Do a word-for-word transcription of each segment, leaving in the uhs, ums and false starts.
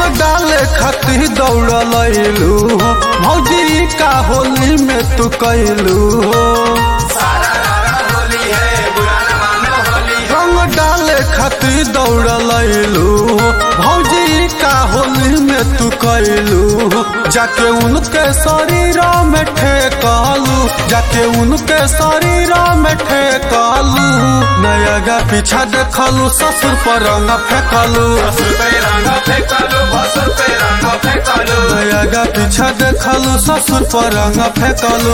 डाले खातिर दौड़ लैलू हो भौजी का होली में तू कैलू हो रंग डाले खातिर दौड़ लैलू हो भौजी का होली में तू कैलू हो जाके उनके शरीर में ठेकालू जाके उनके शरीर में ठेकालू नया पीछा देखलू ससुर पर रंग फेंकलू नया पीछा देखलू ससुर पर रंग फेंकलू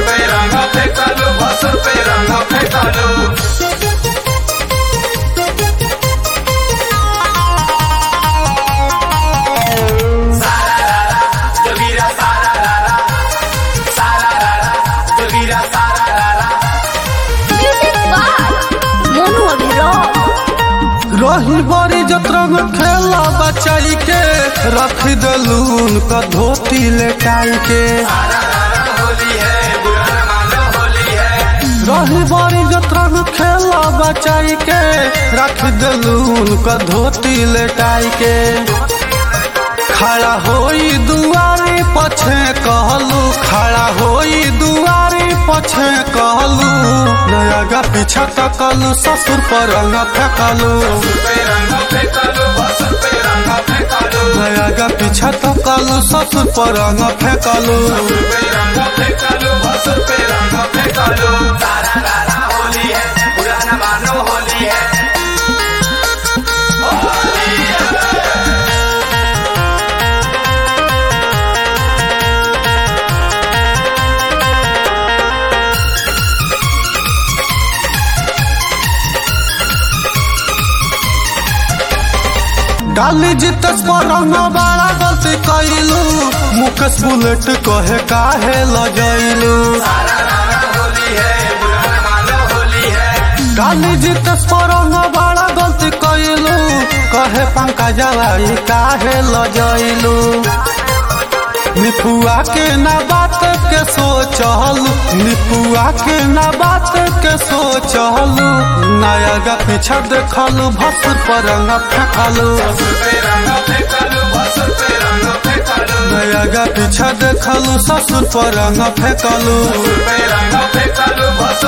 रही बड़ी जतरंग खेला बचाई के रख दलून का धोती लेटाई के रही बड़ी जतरंग खेला बचाई के रख दलून का धोती लेटाई के खड़ा होई दुआरी पछे कहलू खड़ा होई दुआरी पछे कहलू नया पीछा तकलू ससुर पर रंग फेंकलू नया पीछा तकलू ससुर पर रंग फेंकलू डाली जितस पर रंग बड़ा गलती कैलू मुकेश बुलेट कहे काहे लजैलू डाली जितस पर रंग बड़ा गलती कैलू कहे पंकजवाई काहे लजैलू निपुआ के ना बात के सोचलू निपुआ के ना बात के सोचलू नया पीछा देखलू भसुर पर रंग फेंकलू नया पीछा देखलू ससुर पर रंग फेंकलू।